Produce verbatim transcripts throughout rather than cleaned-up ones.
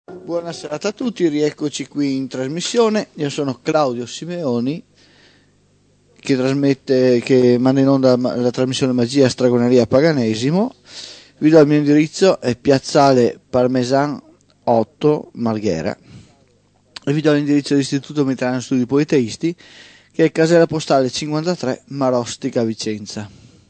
Buonasera a tutti, rieccoci qui in trasmissione. Io sono Claudio Simeoni che trasmette, che manda in onda la trasmissione Magia, Stragoneria, Paganesimo. Vi do il mio indirizzo, è Piazzale Parmesan otto, Marghera, e vi do l'indirizzo dell'Istituto Mediterraneo Studi Politeisti, che è casella postale cinquantatré, Marostica, Vicenza.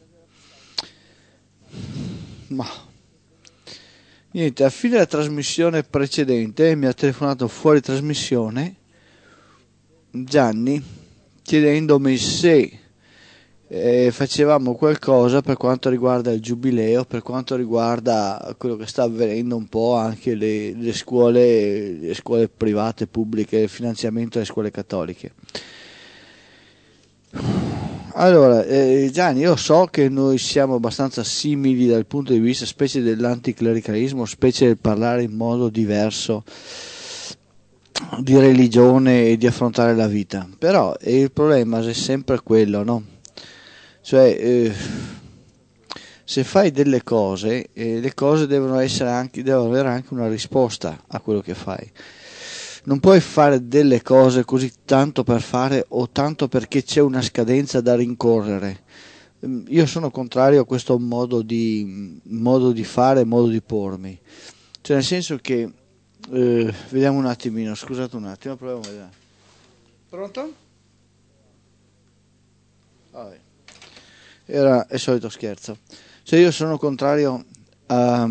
Ma niente, a fine della trasmissione precedente mi ha telefonato fuori trasmissione Gianni chiedendomi se eh, facevamo qualcosa per quanto riguarda il giubileo, per quanto riguarda quello che sta avvenendo un po' anche le, le scuole, le scuole private, pubbliche, il finanziamento delle scuole cattoliche. Allora, eh, Gianni, io so che noi siamo abbastanza simili dal punto di vista specie dell'anticlericalismo, specie del parlare in modo diverso di religione e di affrontare la vita, però eh, il problema è sempre quello, no? Cioè, eh, se fai delle cose, eh, le cose devono essere anche, devono avere anche una risposta a quello che fai. Non puoi fare delle cose così tanto per fare o tanto perché c'è una scadenza da rincorrere. Io sono contrario a questo modo di, modo di fare, modo di pormi. Cioè, nel senso che, eh, vediamo un attimino, scusate un attimo, proviamo a vedere. Pronto? Vabbè. Era il solito scherzo. Cioè, io sono contrario a...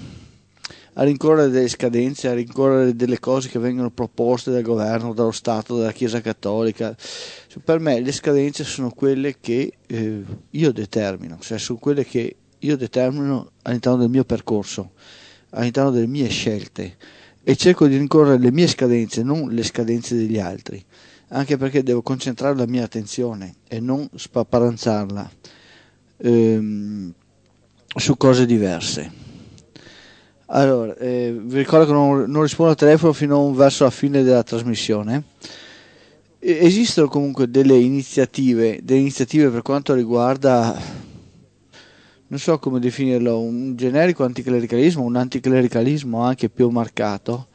a rincorrere delle scadenze, a rincorrere delle cose che vengono proposte dal governo, dallo Stato, dalla Chiesa Cattolica. Per me le scadenze sono quelle che eh, io determino, cioè sono quelle che io determino all'interno del mio percorso, all'interno delle mie scelte, e cerco di rincorrere le mie scadenze, non le scadenze degli altri, anche perché devo concentrare la mia attenzione e non spaparanzarla ehm, su cose diverse. Allora, eh, vi ricordo che non, non rispondo al telefono fino verso la fine della trasmissione. E, esistono comunque delle iniziative, delle iniziative per quanto riguarda, non so come definirlo, un generico anticlericalismo, un anticlericalismo anche più marcato.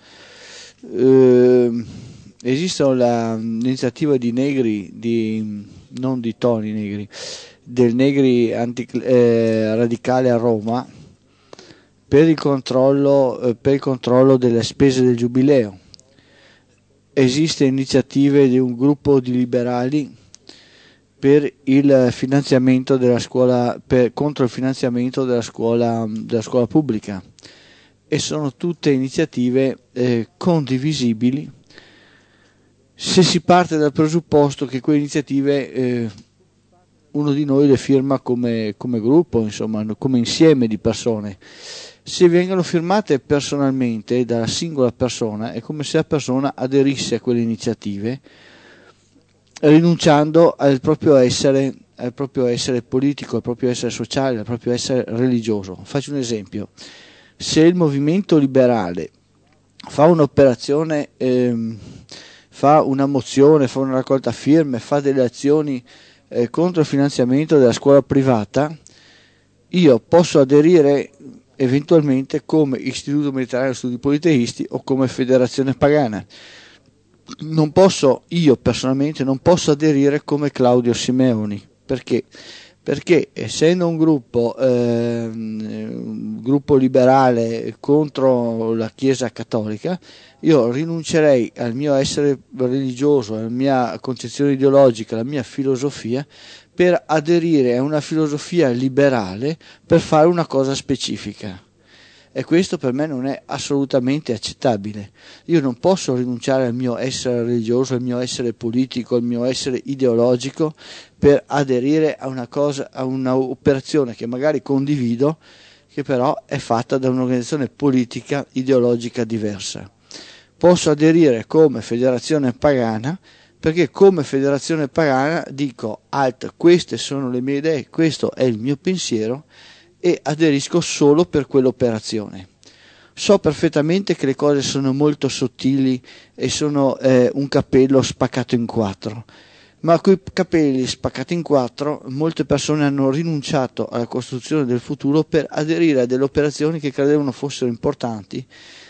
Eh, esistono la, l'iniziativa di Negri, di, non di Toni Negri, del Negri anti, eh, radicale a Roma, per il controllo, eh, per il controllo delle spese del giubileo. Esiste iniziative di un gruppo di liberali per il finanziamento della scuola, per, contro il finanziamento della scuola, della scuola pubblica, e sono tutte iniziative eh, condivisibili se si parte dal presupposto che quelle iniziative eh, uno di noi le firma come, come gruppo, insomma, come insieme di persone. Se vengono firmate personalmente dalla singola persona, è come se la persona aderisse a quelle iniziative, rinunciando al proprio essere, al proprio essere politico, al proprio essere sociale, al proprio essere religioso. Faccio un esempio: se il movimento liberale fa un'operazione, ehm, fa una mozione, fa una raccolta firme, fa delle azioni eh, contro il finanziamento della scuola privata, io posso aderire eventualmente come Istituto Mediterraneo Studi Politeisti o come Federazione Pagana. Non posso, io personalmente non posso aderire come Claudio Simeoni. Perché? Perché essendo un gruppo, eh, un gruppo liberale contro la Chiesa Cattolica, io rinuncerei al mio essere religioso, alla mia concezione ideologica, alla mia filosofia, per aderire a una filosofia liberale per fare una cosa specifica. E questo per me non è assolutamente accettabile. Io non posso rinunciare al mio essere religioso, al mio essere politico, al mio essere ideologico per aderire a una cosa, a un'operazione che magari condivido, che però è fatta da un'organizzazione politica ideologica diversa. Posso aderire come federazione pagana perché come federazione pagana dico: alt, queste sono le mie idee, questo è il mio pensiero, e aderisco solo per quell'operazione. So perfettamente che le cose sono molto sottili e sono eh, un capello spaccato in quattro, ma quei capelli spaccati in quattro molte persone hanno rinunciato alla costruzione del futuro per aderire a delle operazioni che credevano fossero importanti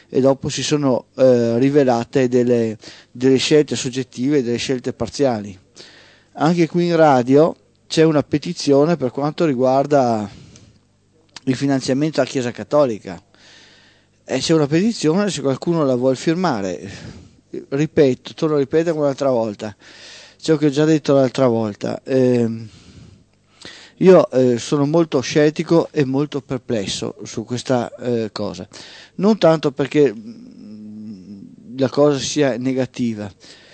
e dopo si sono eh, rivelate delle, delle scelte soggettive, delle scelte parziali. Anche qui in radio c'è una petizione per quanto riguarda il finanziamento alla Chiesa Cattolica, e c'è una petizione, se qualcuno la vuol firmare, ripeto, torno a ripetere un'altra volta ciò che ho già detto l'altra volta. Eh, io eh, sono molto scettico e molto perplesso su questa eh, cosa, non tanto perché la cosa sia negativa,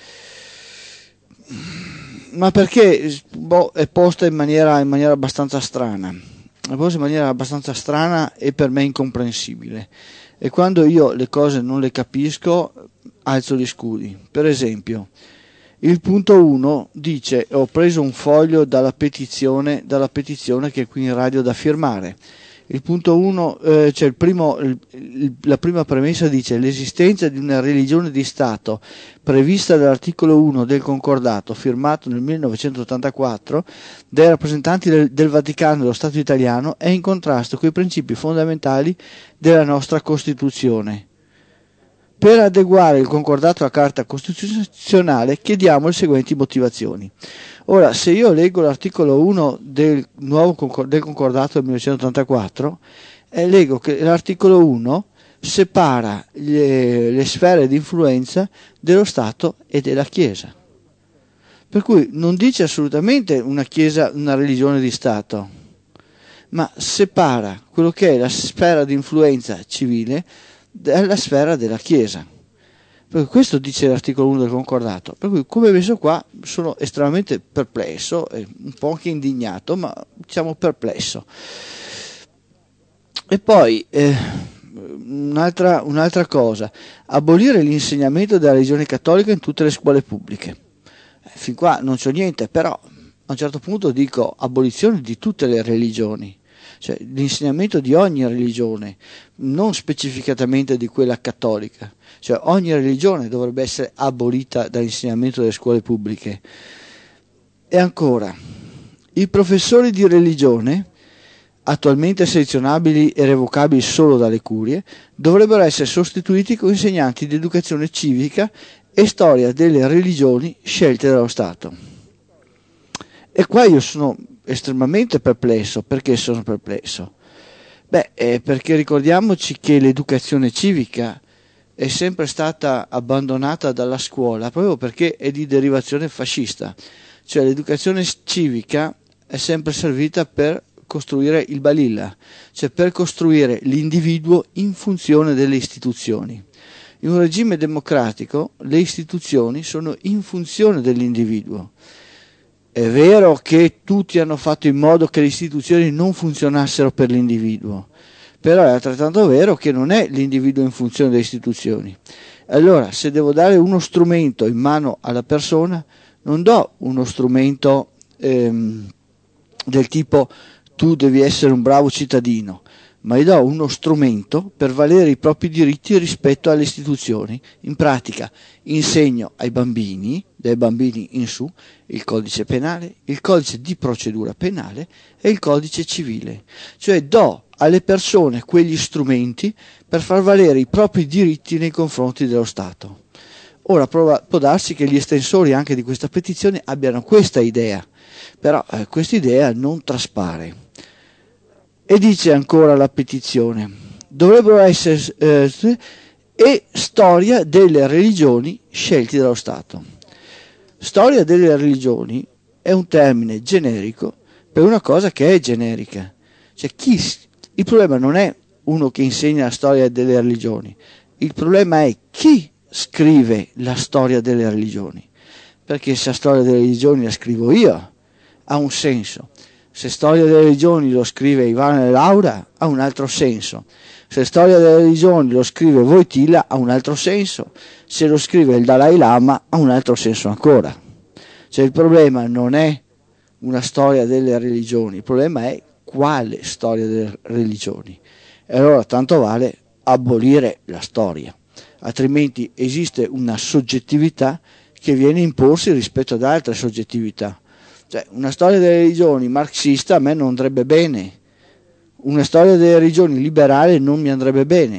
ma perché boh, è posta in maniera, in maniera abbastanza strana, è posta in maniera abbastanza strana e per me incomprensibile. E quando io le cose non le capisco, alzo gli scudi. Per esempio, il punto uno dice: ho preso un foglio dalla petizione, dalla petizione che è qui in radio da firmare. Il punto uno, eh, cioè il primo, il, il, la prima premessa dice: l'esistenza di una religione di Stato prevista dall'articolo uno del concordato firmato nel millenovecentottantaquattro dai rappresentanti del, del Vaticano e dello Stato italiano è in contrasto con i principi fondamentali della nostra Costituzione. Per adeguare il concordato alla Carta Costituzionale chiediamo le seguenti motivazioni. Ora, se io leggo l'articolo uno del nuovo concor- del concordato del millenovecentottantaquattro, eh, leggo che l'articolo uno separa le, le sfere di influenza dello Stato e della Chiesa. Per cui non dice assolutamente una Chiesa, una religione di Stato, ma separa quello che è la sfera di influenza civile dalla sfera della Chiesa. Perché questo dice l'articolo uno del concordato. Per cui, come messo qua, sono estremamente perplesso, e un po' anche indignato, ma diciamo perplesso. E poi eh, un'altra, un'altra cosa: abolire l'insegnamento della religione cattolica in tutte le scuole pubbliche. Eh, fin qua non c'ho niente, però a un certo punto dico abolizione di tutte le religioni. Cioè l'insegnamento di ogni religione, non specificatamente di quella cattolica, cioè ogni religione dovrebbe essere abolita dall'insegnamento delle scuole pubbliche. E ancora, i professori di religione, attualmente selezionabili e revocabili solo dalle curie, dovrebbero essere sostituiti con insegnanti di educazione civica e storia delle religioni scelte dallo Stato. E qua io sono estremamente perplesso. Perché sono perplesso? Beh, eh, perché ricordiamoci che l'educazione civica è sempre stata abbandonata dalla scuola proprio perché è di derivazione fascista. Cioè l'educazione civica è sempre servita per costruire il balilla, cioè per costruire l'individuo in funzione delle istituzioni. In un regime democratico le istituzioni sono in funzione dell'individuo. È vero che tutti hanno fatto in modo che le istituzioni non funzionassero per l'individuo, però è altrettanto vero che non è l'individuo in funzione delle istituzioni. Allora, se devo dare uno strumento in mano alla persona, non do uno strumento ehm, del tipo tu devi essere un bravo cittadino, ma gli do uno strumento per valere i propri diritti rispetto alle istituzioni. In pratica insegno ai bambini, dai bambini in su, il codice penale, il codice di procedura penale e il codice civile. Cioè do alle persone quegli strumenti per far valere i propri diritti nei confronti dello Stato. Ora prova, può darsi che gli estensori anche di questa petizione abbiano questa idea, però eh, questa idea non traspare. E dice ancora la petizione: dovrebbero essere eh, e storia delle religioni scelti dallo Stato. Storia delle religioni è un termine generico per una cosa che è generica. Cioè chi, il problema non è uno che insegna la storia delle religioni, il problema è chi scrive la storia delle religioni. Perché se la storia delle religioni la scrivo io ha un senso. Se storia delle religioni lo scrive Ivana Laura ha un altro senso. Se storia delle religioni lo scrive Wojtyla ha un altro senso. Se lo scrive il Dalai Lama ha un altro senso ancora. Cioè il problema non è una storia delle religioni, il problema è quale storia delle religioni. E allora tanto vale abolire la storia, altrimenti esiste una soggettività che viene a imporsi rispetto ad altre soggettività. Cioè, una storia delle religioni marxista a me non andrebbe bene, una storia delle religioni liberale non mi andrebbe bene,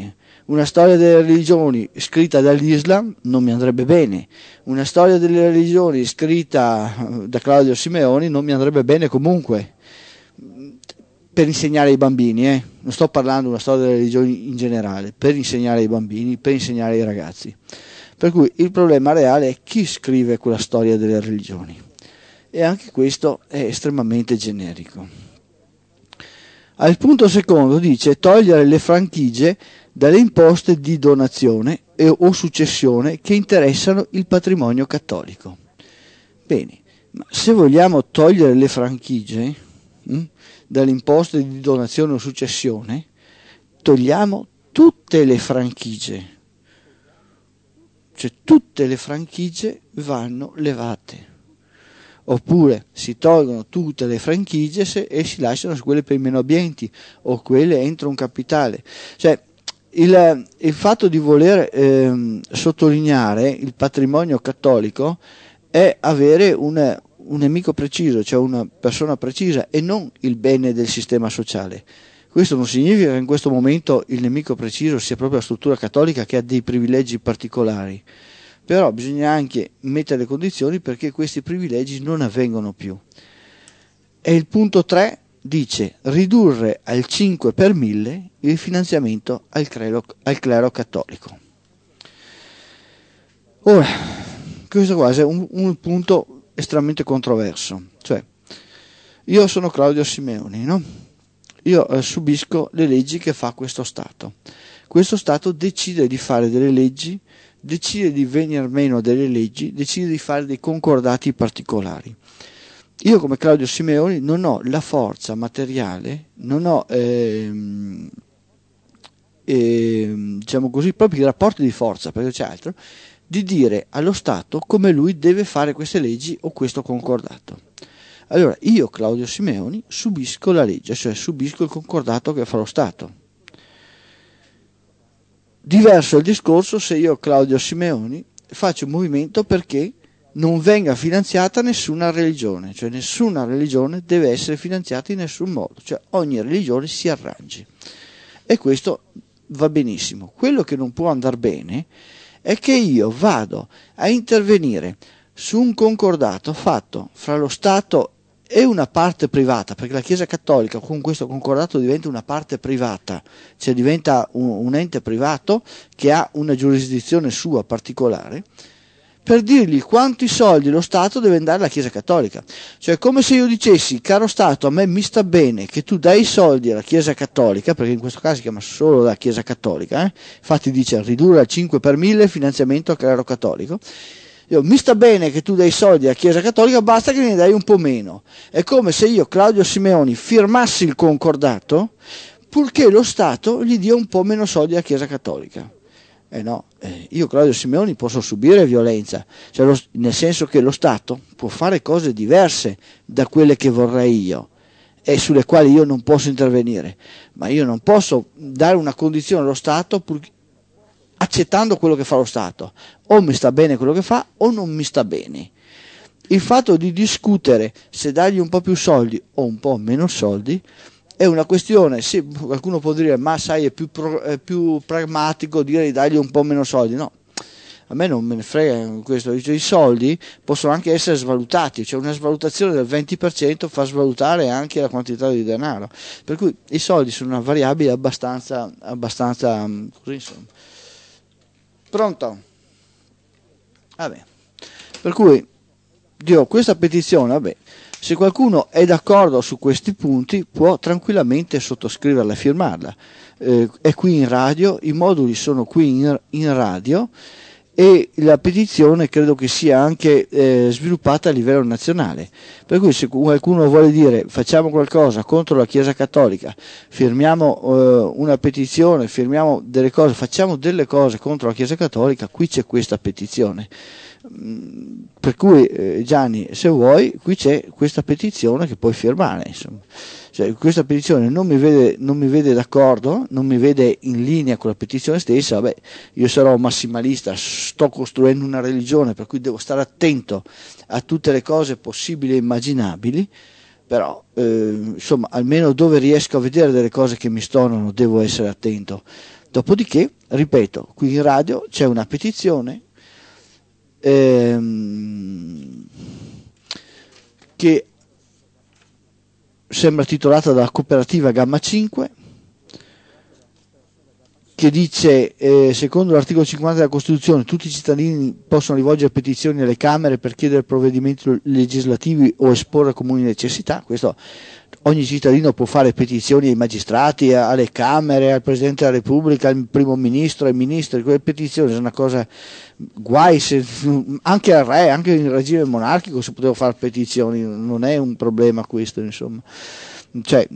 Una storia delle religioni scritta dall'Islam non mi andrebbe bene. Una storia delle religioni scritta da Claudio Simeoni non mi andrebbe bene comunque. Per insegnare ai bambini, eh? Non sto parlando di una storia delle religioni in generale, per insegnare ai bambini, per insegnare ai ragazzi. Per cui il problema reale è chi scrive quella storia delle religioni. E anche questo è estremamente generico. Al punto secondo dice togliere le franchigie dalle imposte di donazione e o successione che interessano il patrimonio cattolico. Bene, ma se vogliamo togliere le franchigie hm, dalle imposte di donazione o successione, togliamo tutte le franchigie. Cioè tutte le franchigie vanno levate. Oppure si tolgono tutte le franchigie se, e si lasciano su quelle per i meno abbienti o quelle entro un capitale. Cioè il, il fatto di voler eh, sottolineare il patrimonio cattolico è avere un, un nemico preciso, cioè una persona precisa e non il bene del sistema sociale. Questo non significa che in questo momento il nemico preciso sia proprio la struttura cattolica che ha dei privilegi particolari. Però bisogna anche mettere le condizioni perché questi privilegi non avvengono più. E il punto tre dice ridurre al cinque per mille il finanziamento al clero, al clero cattolico. Ora, questo qua è un, un punto estremamente controverso. Cioè, io sono Claudio Simeoni, no? Io eh, subisco le leggi che fa questo Stato. Questo Stato decide di fare delle leggi, decide di venir meno delle leggi, decide di fare dei concordati particolari. Io come Claudio Simeoni non ho la forza materiale, non ho ehm, ehm, diciamo così proprio i rapporti di forza, perché c'è altro, di dire allo Stato come lui deve fare queste leggi o questo concordato. Allora io Claudio Simeoni subisco la legge, cioè subisco il concordato che fa lo Stato. Diverso è il discorso se io, Claudio Simeoni, faccio un movimento perché non venga finanziata nessuna religione, cioè nessuna religione deve essere finanziata in nessun modo, cioè ogni religione si arrangi. E questo va benissimo. Quello che non può andare bene è che io vado a intervenire su un concordato fatto fra lo Stato e una parte privata, perché la Chiesa Cattolica con questo concordato diventa una parte privata, cioè diventa un, un ente privato che ha una giurisdizione sua particolare, per dirgli quanti soldi lo Stato deve dare alla Chiesa Cattolica. Cioè come se io dicessi, caro Stato, a me mi sta bene che tu dai i soldi alla Chiesa Cattolica, perché in questo caso si chiama solo la Chiesa Cattolica, eh? Infatti dice ridurre al cinque per mille il finanziamento al clero cattolico. Io, mi sta bene che tu dai soldi alla Chiesa Cattolica, basta che ne dai un po' meno. È come se io, Claudio Simeoni, firmassi il concordato purché lo Stato gli dia un po' meno soldi alla Chiesa Cattolica. Eh no, eh, io Claudio Simeoni posso subire violenza, cioè lo, nel senso che lo Stato può fare cose diverse da quelle che vorrei io e sulle quali io non posso intervenire, ma io non posso dare una condizione allo Stato pur, accettando quello che fa lo Stato. O mi sta bene quello che fa o non mi sta bene. Il fatto di discutere se dargli un po' più soldi o un po' meno soldi è una questione, sì, qualcuno può dire ma sai è più, pro, è più pragmatico dire di dargli un po' meno soldi. No, a me non me ne frega questo. I soldi possono anche essere svalutati, cioè una svalutazione del venti per cento fa svalutare anche la quantità di denaro, per cui i soldi sono una variabile abbastanza, abbastanza così insomma. Pronto? Vabbè. Per cui io questa petizione, vabbè, se qualcuno è d'accordo su questi punti può tranquillamente sottoscriverla e firmarla. Eh, è qui in radio, i moduli sono qui in, in radio e la petizione credo che sia anche eh, sviluppata a livello nazionale. Per cui se qualcuno vuole dire facciamo qualcosa contro la Chiesa Cattolica, firmiamo eh, una petizione, firmiamo delle cose, facciamo delle cose contro la Chiesa Cattolica, qui c'è questa petizione. Per cui eh, Gianni, se vuoi, qui c'è questa petizione che puoi firmare, insomma. Cioè, questa petizione non mi vede, non mi vede d'accordo, non mi vede in linea con la petizione stessa, vabbè, io sarò massimalista, sto costruendo una religione per cui devo stare attento a tutte le cose possibili e immaginabili, però eh, insomma almeno dove riesco a vedere delle cose che mi stonano devo essere attento. Dopodiché, ripeto, qui in radio c'è una petizione ehm, che sembra titolata dalla cooperativa Gamma cinque, che dice, eh, secondo l'articolo cinquanta della Costituzione, tutti i cittadini possono rivolgere petizioni alle Camere per chiedere provvedimenti legislativi o esporre comuni necessità. Questo, ogni cittadino può fare petizioni ai magistrati, alle Camere, al Presidente della Repubblica, al Primo Ministro, ai Ministri. Quelle petizioni sono una cosa, guai se, anche al Re, anche in regime monarchico si poteva fare petizioni, non è un problema questo, insomma. Cioè,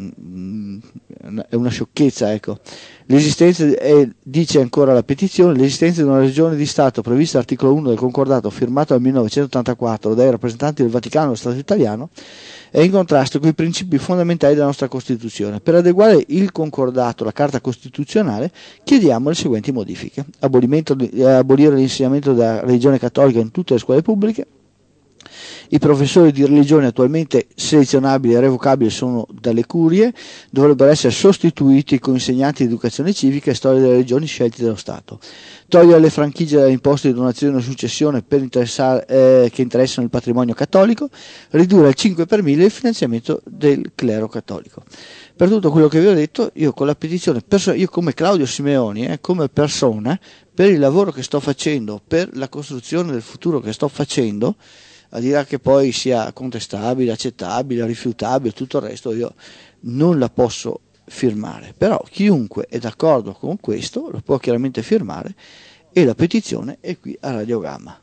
è una sciocchezza, ecco. L'esistenza, è, dice ancora la petizione, l'esistenza di una regione di Stato prevista all'articolo uno del concordato firmato nel millenovecentottantaquattro dai rappresentanti del Vaticano e dello Stato italiano è in contrasto con i principi fondamentali della nostra Costituzione. Per adeguare il concordato alla Carta Costituzionale chiediamo le seguenti modifiche: abolimento, abolire l'insegnamento della religione cattolica in tutte le scuole pubbliche. I professori di religione attualmente selezionabili e revocabili sono dalle curie, dovrebbero essere sostituiti con insegnanti di educazione civica e storia delle religioni scelti dallo Stato. Togliere le franchigie dalle imposte di donazione e successione per interessare, eh, che interessano il patrimonio cattolico, ridurre al cinque per mille il finanziamento del clero cattolico. Per tutto quello che vi ho detto, io con la petizione, perso- io come Claudio Simeoni, eh, come persona, per il lavoro che sto facendo, per la costruzione del futuro che sto facendo, a dire che poi sia contestabile, accettabile, rifiutabile, tutto il resto, io non la posso firmare. Però chiunque è d'accordo con questo lo può chiaramente firmare e la petizione è qui a Radio Gamma.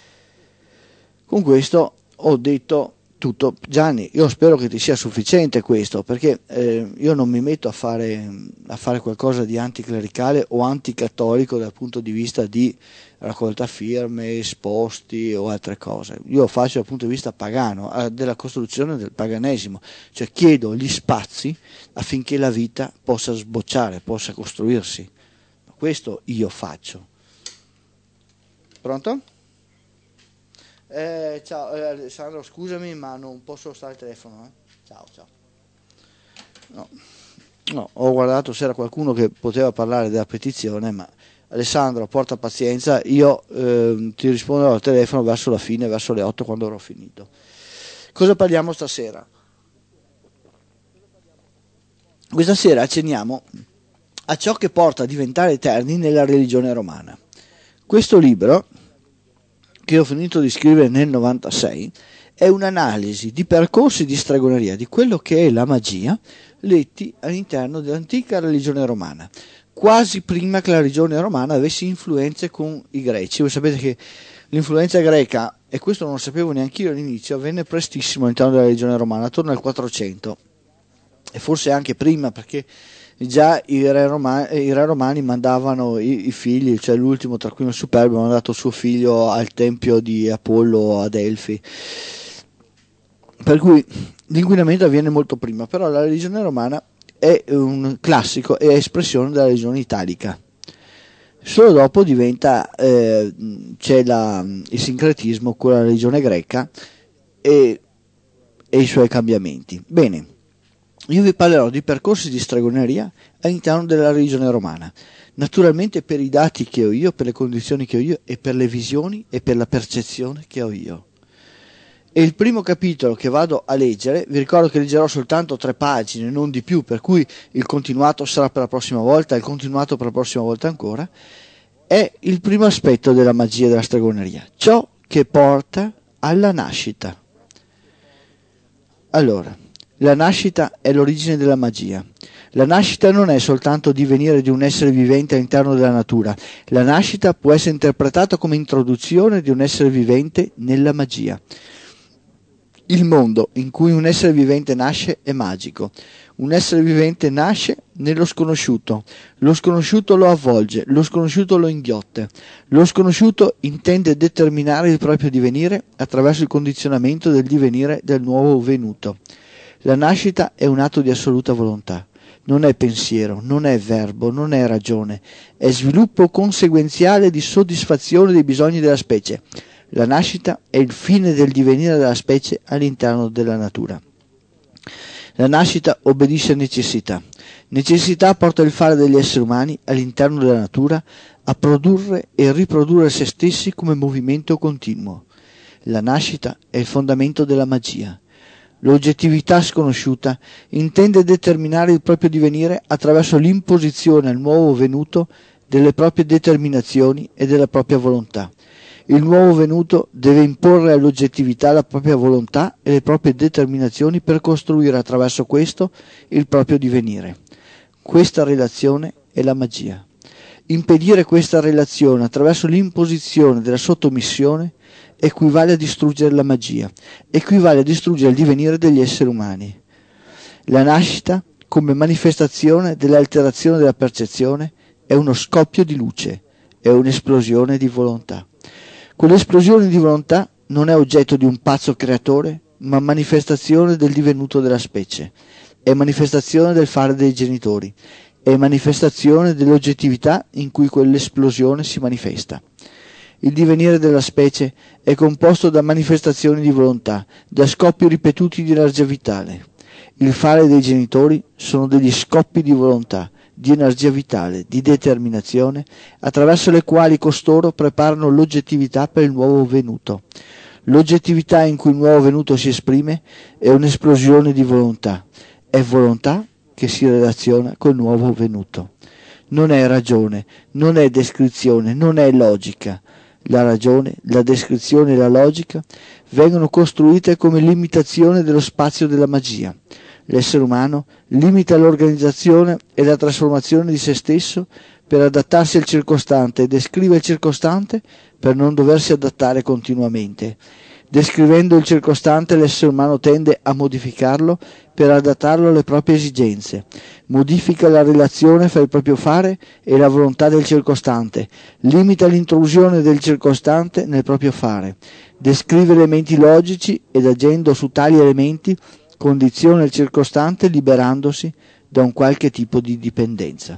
Con questo ho detto tutto. Gianni, io spero che ti sia sufficiente questo, perché eh, io non mi metto a fare, a fare qualcosa di anticlericale o anticattolico dal punto di vista di raccolta firme, esposti o altre cose. Io faccio dal punto di vista pagano, eh, della costruzione del paganesimo, cioè chiedo gli spazi affinché la vita possa sbocciare, possa costruirsi. Questo io faccio. Pronto? Eh, ciao eh, Alessandro, scusami ma non posso stare al telefono, eh? Ciao, ciao. No. no, ho guardato se era qualcuno che poteva parlare della petizione, ma Alessandro, porta pazienza, io eh, ti risponderò al telefono verso la fine, verso le otto, quando avrò finito. Cosa parliamo stasera? Questa sera accenniamo a ciò che porta a diventare eterni nella religione romana. Questo libro, che ho finito di scrivere nel novantasei, è un'analisi di percorsi di stregoneria, di quello che è la magia, letti all'interno dell'antica religione romana, quasi prima che la religione romana avesse influenze con i greci. Voi sapete che l'influenza greca, e questo non lo sapevo neanche io all'inizio, avvenne prestissimo all'interno della religione romana, attorno al quattrocento, e forse anche prima, perché già i re romani, i re romani mandavano i, i figli, cioè l'ultimo tra cui il Superbo ha mandato suo figlio al tempio di Apollo a Delfi, per cui l'inquinamento avviene molto prima. Però la religione romana è un classico, è espressione della religione italica. Solo dopo diventa eh, c'è la, il sincretismo con la religione greca e, e i suoi cambiamenti. Bene, io vi parlerò di percorsi di stregoneria all'interno della religione romana, naturalmente per i dati che ho io, per le condizioni che ho io e per le visioni e per la percezione che ho io. E il primo capitolo che vado a leggere, vi ricordo che leggerò soltanto tre pagine, non di più, per cui il continuato sarà per la prossima volta, il continuato per la prossima volta ancora, è il primo aspetto della magia della stregoneria, ciò che porta alla nascita. Allora, la nascita è l'origine della magia. La nascita non è soltanto divenire di un essere vivente all'interno della natura, la nascita può essere interpretata come introduzione di un essere vivente nella magia. Il mondo in cui un essere vivente nasce è magico. Un essere vivente nasce nello sconosciuto. Lo sconosciuto lo avvolge, lo sconosciuto lo inghiotte. Lo sconosciuto intende determinare il proprio divenire attraverso il condizionamento del divenire del nuovo venuto. La nascita è un atto di assoluta volontà. Non è pensiero, non è verbo, non è ragione. È sviluppo conseguenziale di soddisfazione dei bisogni della specie. La nascita è il fine del divenire della specie all'interno della natura. La nascita obbedisce a necessità. Necessità porta il fare degli esseri umani all'interno della natura a produrre e riprodurre se stessi come movimento continuo. La nascita è il fondamento della magia. L'oggettività sconosciuta intende determinare il proprio divenire attraverso l'imposizione al nuovo venuto delle proprie determinazioni e della propria volontà. Il nuovo venuto deve imporre all'oggettività la propria volontà e le proprie determinazioni per costruire attraverso questo il proprio divenire. Questa relazione è la magia. Impedire questa relazione attraverso l'imposizione della sottomissione equivale a distruggere la magia, equivale a distruggere il divenire degli esseri umani. La nascita, come manifestazione dell'alterazione della percezione, è uno scoppio di luce, è un'esplosione di volontà. Quell'esplosione di volontà non è oggetto di un pazzo creatore, ma manifestazione del divenuto della specie, è manifestazione del fare dei genitori, è manifestazione dell'oggettività in cui quell'esplosione si manifesta. Il divenire della specie è composto da manifestazioni di volontà, da scoppi ripetuti di energia vitale. Il fare dei genitori sono degli scoppi di volontà, di energia vitale, di determinazione, attraverso le quali costoro preparano l'oggettività per il nuovo venuto. L'oggettività in cui il nuovo venuto si esprime è un'esplosione di volontà, è volontà che si relaziona col nuovo venuto. Non è ragione, non è descrizione, non è logica. La ragione, la descrizione e la logica vengono costruite come limitazione dello spazio della magia. L'essere umano limita l'organizzazione e la trasformazione di se stesso per adattarsi al circostante e descrive il circostante per non doversi adattare continuamente. Descrivendo il circostante, l'essere umano tende a modificarlo per adattarlo alle proprie esigenze. Modifica la relazione fra il proprio fare e la volontà del circostante. Limita l'intrusione del circostante nel proprio fare. Descrive elementi logici ed agendo su tali elementi condiziona il circostante liberandosi da un qualche tipo di dipendenza.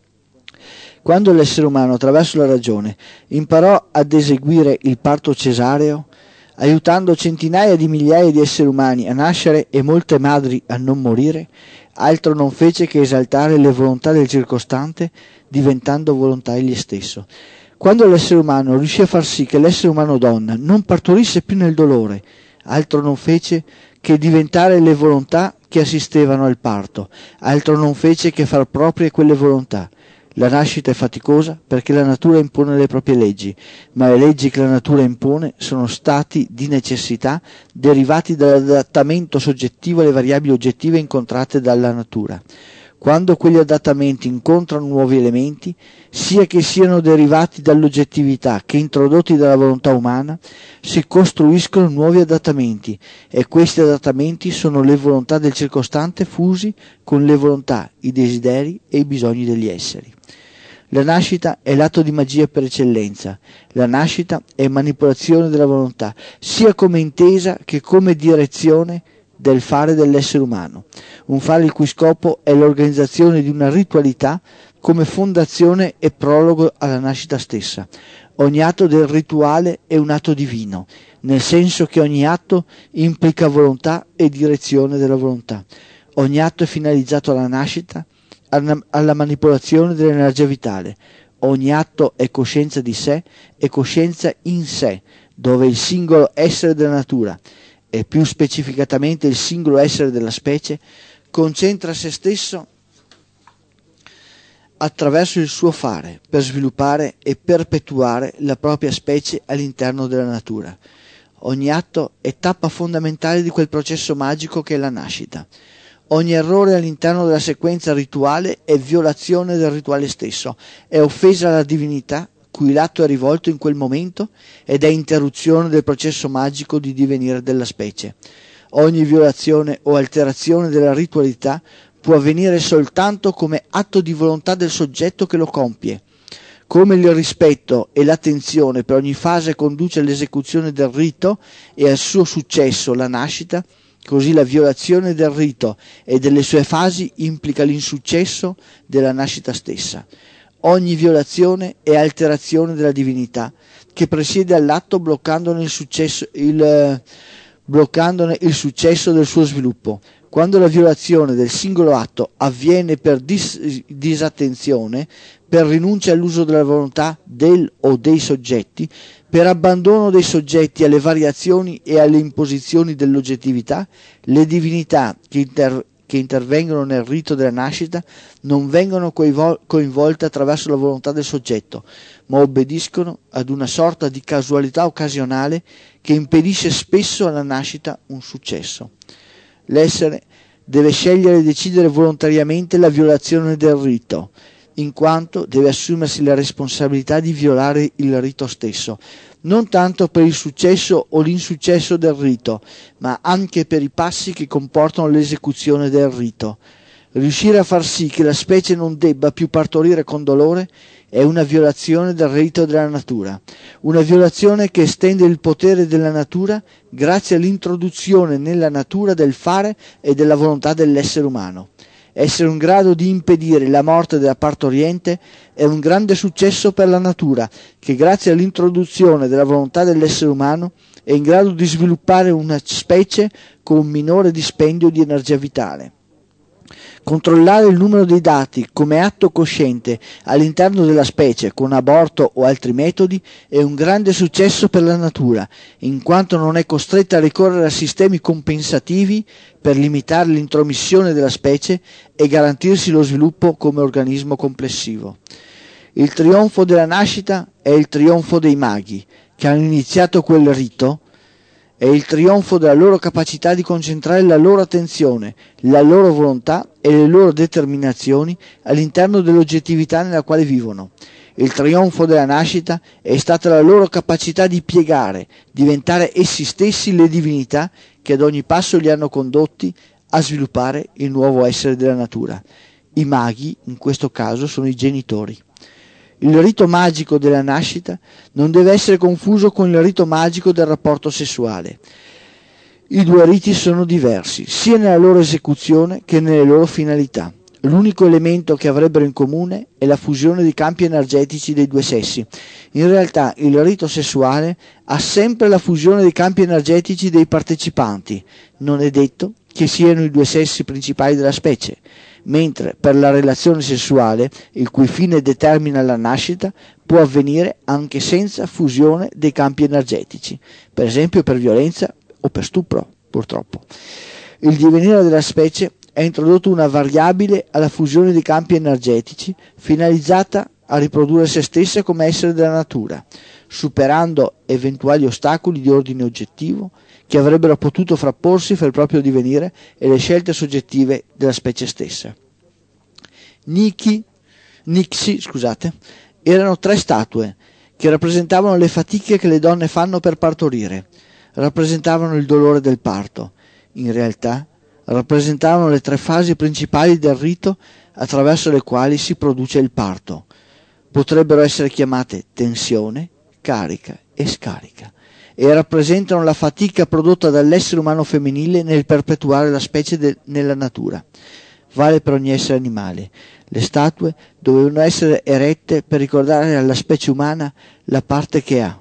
Quando l'essere umano, attraverso la ragione, imparò ad eseguire il parto cesareo, aiutando centinaia di migliaia di esseri umani a nascere e molte madri a non morire, altro non fece che esaltare le volontà del circostante, diventando volontà egli stesso. Quando l'essere umano riuscì a far sì che l'essere umano donna non partorisse più nel dolore, altro non fece che diventare le volontà che assistevano al parto, altro non fece che far proprie quelle volontà. La nascita è faticosa perché la natura impone le proprie leggi, ma le leggi che la natura impone sono stati di necessità derivati dall'adattamento soggettivo alle variabili oggettive incontrate dalla natura. Quando quegli adattamenti incontrano nuovi elementi, sia che siano derivati dall'oggettività che introdotti dalla volontà umana, si costruiscono nuovi adattamenti e questi adattamenti sono le volontà del circostante fusi con le volontà, i desideri e i bisogni degli esseri. La nascita è l'atto di magia per eccellenza. La nascita è manipolazione della volontà, sia come intesa che come direzione del fare dell'essere umano, un fare il cui scopo è l'organizzazione di una ritualità come fondazione e prologo alla nascita stessa. Ogni atto del rituale è un atto divino, nel senso che ogni atto implica volontà e direzione della volontà. Ogni atto è finalizzato alla nascita, alla manipolazione dell'energia vitale. Ogni atto è coscienza di sé e coscienza in sé, dove il singolo essere della natura, e più specificatamente il singolo essere della specie, concentra se stesso attraverso il suo fare per sviluppare e perpetuare la propria specie all'interno della natura. Ogni atto è tappa fondamentale di quel processo magico che è la nascita. Ogni errore all'interno della sequenza rituale è violazione del rituale stesso, è offesa alla divinità cui l'atto è rivolto in quel momento ed è interruzione del processo magico di divenire della specie. Ogni violazione o alterazione della ritualità può avvenire soltanto come atto di volontà del soggetto che lo compie. Come il rispetto e l'attenzione per ogni fase conduce all'esecuzione del rito e al suo successo, la nascita, così la violazione del rito e delle sue fasi implica l'insuccesso della nascita stessa. Ogni violazione è alterazione della divinità che presiede all'atto bloccandone il successo, il, bloccandone il successo del suo sviluppo. Quando la violazione del singolo atto avviene per dis- disattenzione, per rinuncia all'uso della volontà del o dei soggetti, per abbandono dei soggetti alle variazioni e alle imposizioni dell'oggettività, le divinità che, inter- che intervengono nel rito della nascita non vengono coinvol- coinvolte attraverso la volontà del soggetto, ma obbediscono ad una sorta di casualità occasionale che impedisce spesso alla nascita un successo. L'essere deve scegliere e decidere volontariamente la violazione del rito, in quanto deve assumersi la responsabilità di violare il rito stesso, non tanto per il successo o l'insuccesso del rito, ma anche per i passi che comportano l'esecuzione del rito. Riuscire a far sì che la specie non debba più partorire con dolore è una violazione del rito della natura, una violazione che estende il potere della natura grazie all'introduzione nella natura del fare e della volontà dell'essere umano. Essere in grado di impedire la morte della partoriente è un grande successo per la natura, che grazie all'introduzione della volontà dell'essere umano è in grado di sviluppare una specie con un minore dispendio di energia vitale. Controllare il numero dei dati come atto cosciente all'interno della specie con aborto o altri metodi è un grande successo per la natura, in quanto non è costretta a ricorrere a sistemi compensativi per limitare l'intromissione della specie e garantirsi lo sviluppo come organismo complessivo. Il trionfo della nascita è il trionfo dei maghi, che hanno iniziato quel rito, è il trionfo della loro capacità di concentrare la loro attenzione, la loro volontà e le loro determinazioni all'interno dell'oggettività nella quale vivono. Il trionfo della nascita è stata la loro capacità di piegare, diventare essi stessi le divinità che ad ogni passo li hanno condotti a sviluppare il nuovo essere della natura. I maghi, in questo caso, sono i genitori. Il rito magico della nascita non deve essere confuso con il rito magico del rapporto sessuale. I due riti sono diversi, sia nella loro esecuzione che nelle loro finalità. L'unico elemento che avrebbero in comune è la fusione di campi energetici dei due sessi. In realtà il rito sessuale ha sempre la fusione dei campi energetici dei partecipanti. Non è detto che siano i due sessi principali della specie, mentre per la relazione sessuale, il cui fine determina la nascita, può avvenire anche senza fusione dei campi energetici, per esempio per violenza o per stupro, purtroppo. Il divenire della specie ha introdotto una variabile alla fusione dei campi energetici finalizzata a riprodurre se stessa come essere della natura, superando eventuali ostacoli di ordine oggettivo che avrebbero potuto frapporsi fra il proprio divenire e le scelte soggettive della specie stessa. Niki, Nixi, scusate, erano tre statue che rappresentavano le fatiche che le donne fanno per partorire, rappresentavano il dolore del parto. In realtà rappresentavano le tre fasi principali del rito attraverso le quali si produce il parto. Potrebbero essere chiamate tensione, carica e scarica, e rappresentano la fatica prodotta dall'essere umano femminile nel perpetuare la specie de- nella natura. Vale per ogni essere animale. Le statue dovevano essere erette per ricordare alla specie umana la parte che ha,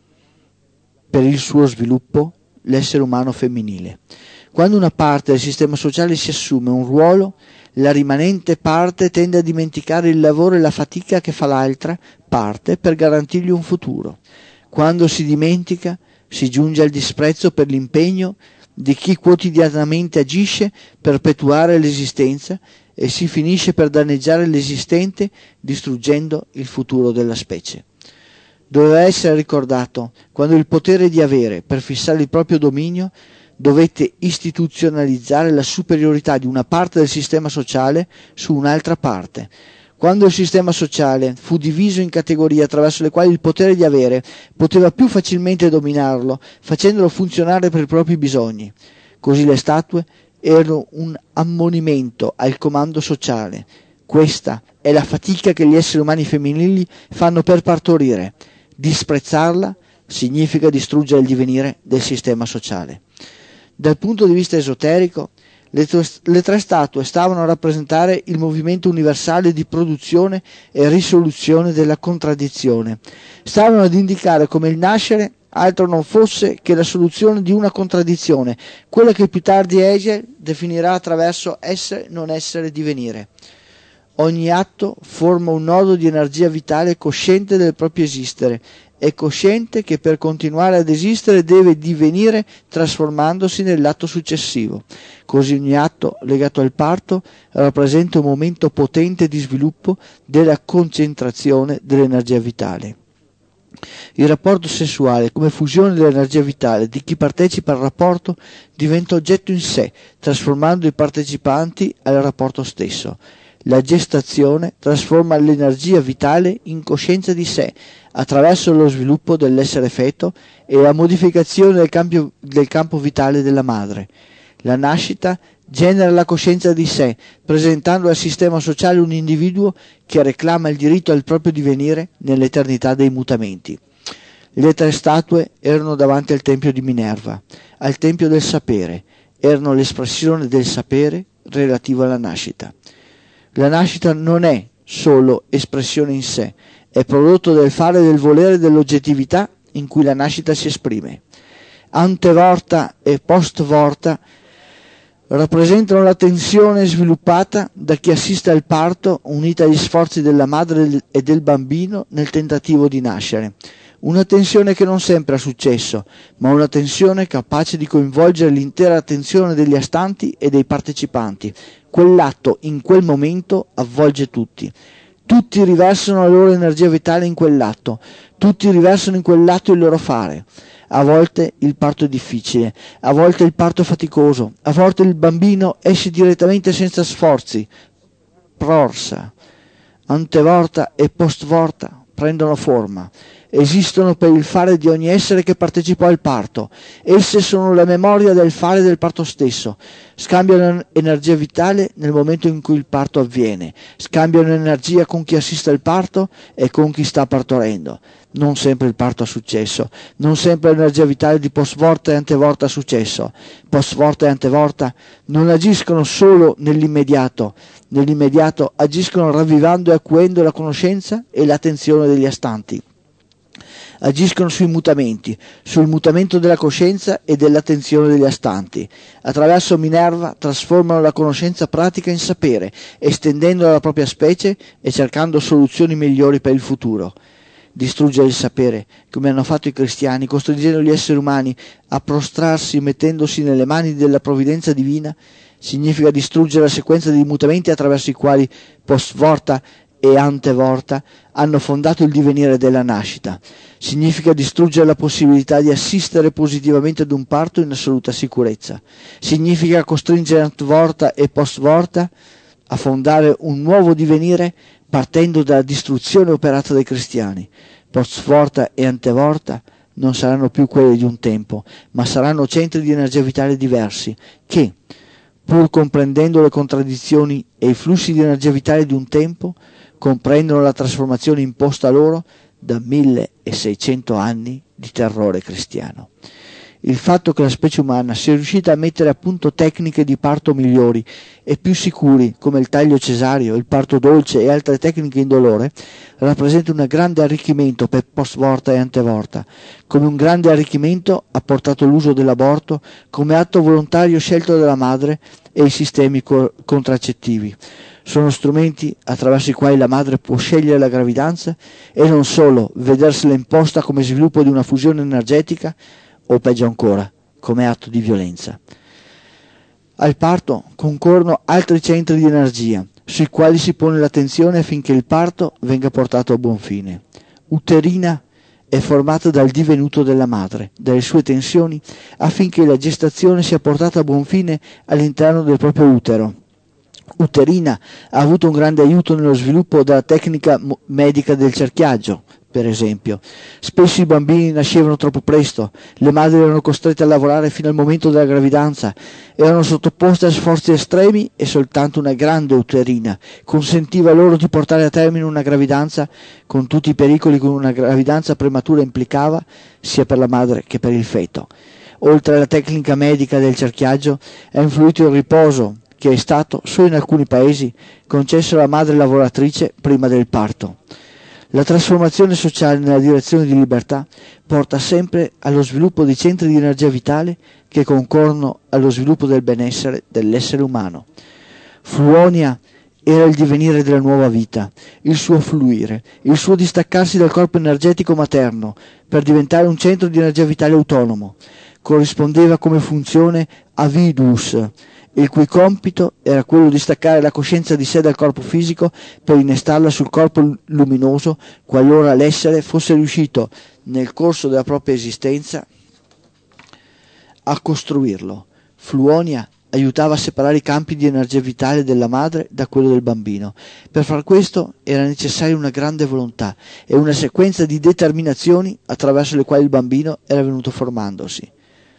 per il suo sviluppo, l'essere umano femminile. Quando una parte del sistema sociale si assume un ruolo, la rimanente parte tende a dimenticare il lavoro e la fatica che fa l'altra parte per garantirgli un futuro. Quando si dimentica, si giunge al disprezzo per l'impegno di chi quotidianamente agisce per perpetuare l'esistenza e si finisce per danneggiare l'esistente distruggendo il futuro della specie. Doveva essere ricordato quando il potere di avere per fissare il proprio dominio dovette istituzionalizzare la superiorità di una parte del sistema sociale su un'altra parte. Quando il sistema sociale fu diviso in categorie attraverso le quali il potere di avere poteva più facilmente dominarlo, facendolo funzionare per i propri bisogni. Così le statue erano un ammonimento al comando sociale. Questa è la fatica che gli esseri umani femminili fanno per partorire. Disprezzarla significa distruggere il divenire del sistema sociale. Dal punto di vista esoterico, le, to- le tre statue stavano a rappresentare il movimento universale di produzione e risoluzione della contraddizione. Stavano ad indicare come il nascere altro non fosse che la soluzione di una contraddizione, quella che più tardi Hegel definirà attraverso essere, non essere, divenire. Ogni atto forma un nodo di energia vitale cosciente del proprio esistere, è cosciente che per continuare ad esistere deve divenire trasformandosi nell'atto successivo. Così ogni atto legato al parto rappresenta un momento potente di sviluppo della concentrazione dell'energia vitale. Il rapporto sessuale, come fusione dell'energia vitale di chi partecipa al rapporto, diventa oggetto in sé, trasformando i partecipanti al rapporto stesso. La gestazione trasforma l'energia vitale in coscienza di sé, attraverso lo sviluppo dell'essere feto e la modificazione del campo, del campo vitale della madre. La nascita genera la coscienza di sé, presentando al sistema sociale un individuo che reclama il diritto al proprio divenire nell'eternità dei mutamenti. Le tre statue erano davanti al tempio di Minerva, al tempio del sapere, erano l'espressione del sapere relativo alla nascita. La nascita non è solo espressione in sé, è prodotto del fare, del volere, dell'oggettività in cui la nascita si esprime. Antevorta e postvorta rappresentano la tensione sviluppata da chi assiste al parto, unita agli sforzi della madre e del bambino nel tentativo di nascere. Una tensione che non sempre ha successo, ma una tensione capace di coinvolgere l'intera attenzione degli astanti e dei partecipanti. Quell'atto in quel momento avvolge tutti. Tutti riversano la loro energia vitale in quell'atto, tutti riversano in quell'atto il loro fare. A volte il parto è difficile, a volte il parto è faticoso, a volte il bambino esce direttamente senza sforzi. Prorsa, antevorta e postvorta prendono forma. Esistono per il fare di ogni essere che partecipò al parto. Esse sono la memoria del fare del parto stesso. Scambiano energia vitale nel momento in cui il parto avviene. Scambiano energia con chi assiste al parto e con chi sta partorendo. Non sempre il parto ha successo. Non sempre l'energia vitale di postvorta e antevorta ha successo. Postvorta e antevorta non agiscono solo nell'immediato. Nell'immediato agiscono ravvivando e acuendo la conoscenza e l'attenzione degli astanti. Agiscono sui mutamenti, sul mutamento della coscienza e dell'attenzione degli astanti. Attraverso Minerva trasformano la conoscenza pratica in sapere, estendendola alla propria specie e cercando soluzioni migliori per il futuro. Distruggere il sapere, come hanno fatto i cristiani, costringendo gli esseri umani a prostrarsi mettendosi nelle mani della provvidenza divina, significa distruggere la sequenza di mutamenti attraverso i quali postvorta e antevorta hanno fondato il divenire della nascita. Significa distruggere la possibilità di assistere positivamente ad un parto in assoluta sicurezza. Significa costringere antevorta e postvorta a fondare un nuovo divenire partendo dalla distruzione operata dai cristiani. Postvorta e antevorta non saranno più quelli di un tempo, ma saranno centri di energia vitale diversi che, pur comprendendo le contraddizioni e i flussi di energia vitale di un tempo, comprendono la trasformazione imposta loro da milleseicento anni di terrore cristiano. Il fatto che la specie umana sia riuscita a mettere a punto tecniche di parto migliori e più sicuri, come il taglio cesareo, il parto dolce e altre tecniche indolore, rappresenta un grande arricchimento per postvorta e antevorta. Come un grande arricchimento ha portato l'uso dell'aborto come atto volontario scelto dalla madre e i sistemi co- contraccettivi. Sono strumenti attraverso i quali la madre può scegliere la gravidanza e non solo vedersela imposta come sviluppo di una fusione energetica o peggio ancora come atto di violenza. Al parto concorrono altri centri di energia sui quali si pone l'attenzione affinché il parto venga portato a buon fine. Uterina è formata dal divenuto della madre, dalle sue tensioni, affinché la gestazione sia portata a buon fine all'interno del proprio utero. Uterina ha avuto un grande aiuto nello sviluppo della tecnica medica del cerchiaggio, per esempio. Spesso i bambini nascevano troppo presto, le madri erano costrette a lavorare fino al momento della gravidanza, erano sottoposte a sforzi estremi e soltanto una grande uterina consentiva loro di portare a termine una gravidanza con tutti i pericoli che una gravidanza prematura implicava sia per la madre che per il feto. Oltre alla tecnica medica del cerchiaggio è influito il riposo, che è stato, solo in alcuni paesi, concesso alla madre lavoratrice prima del parto. La trasformazione sociale nella direzione di libertà porta sempre allo sviluppo di centri di energia vitale che concorrono allo sviluppo del benessere dell'essere umano. Fluonia era il divenire della nuova vita, il suo fluire, il suo distaccarsi dal corpo energetico materno per diventare un centro di energia vitale autonomo. Corrispondeva come funzione a Vidus, il cui compito era quello di staccare la coscienza di sé dal corpo fisico per innestarla sul corpo luminoso qualora l'essere fosse riuscito nel corso della propria esistenza a costruirlo. Fluonia aiutava a separare i campi di energia vitale della madre da quello del bambino. Per far questo era necessaria una grande volontà e una sequenza di determinazioni attraverso le quali il bambino era venuto formandosi.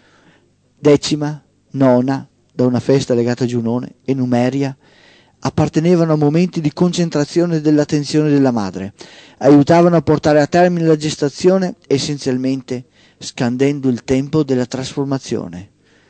Decima, nona, da una festa legata a Giunone, e Numeria appartenevano a momenti di concentrazione dell'attenzione della madre, aiutavano a portare a termine la gestazione essenzialmente scandendo il tempo della trasformazione.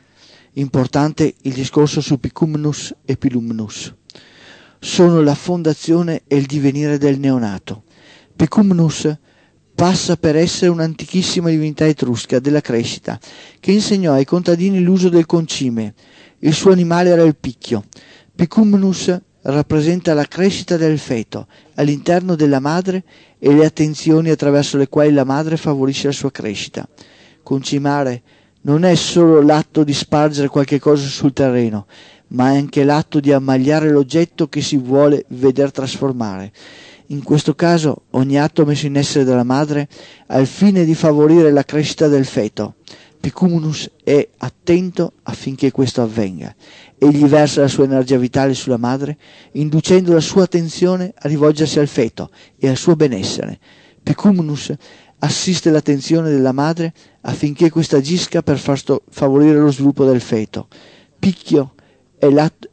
Importante il discorso su Picumnus e Pilumnus. Sono la fondazione e il divenire del neonato. Picumnus passa per essere un'antichissima divinità etrusca della crescita, che insegnò ai contadini l'uso del concime. Il suo animale era il picchio. Picumnus rappresenta la crescita del feto all'interno della madre e le attenzioni attraverso le quali la madre favorisce la sua crescita. Concimare non è solo l'atto di spargere qualche cosa sul terreno, ma è anche l'atto di ammagliare l'oggetto che si vuole veder trasformare. In questo caso ogni atto messo in essere dalla madre ha il fine di favorire la crescita del feto. Picumnus è attento affinché questo avvenga. Egli versa la sua energia vitale sulla madre, inducendo la sua attenzione a rivolgersi al feto e al suo benessere. Picumnus assiste l'attenzione della madre affinché questa agisca per far sto- favorire lo sviluppo del feto. Picchio è l'atto,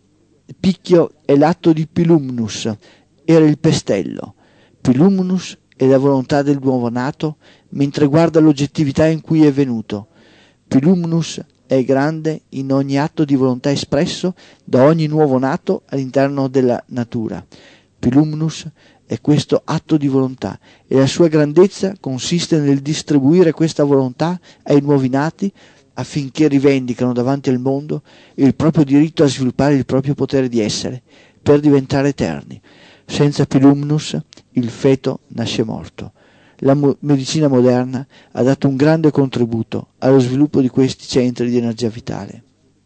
Picchio è l'atto di Pilumnus, era il pestello. Pilumnus è la volontà del nuovo nato, mentre guarda l'oggettività in cui è venuto. Pilumnus è grande in ogni atto di volontà espresso da ogni nuovo nato all'interno della natura. Pilumnus è questo atto di volontà e la sua grandezza consiste nel distribuire questa volontà ai nuovi nati affinché rivendicano davanti al mondo il proprio diritto a sviluppare il proprio potere di essere per diventare eterni. Senza Pilumnus il feto nasce morto. La mo- medicina moderna ha dato un grande contributo allo sviluppo di questi centri di energia vitale.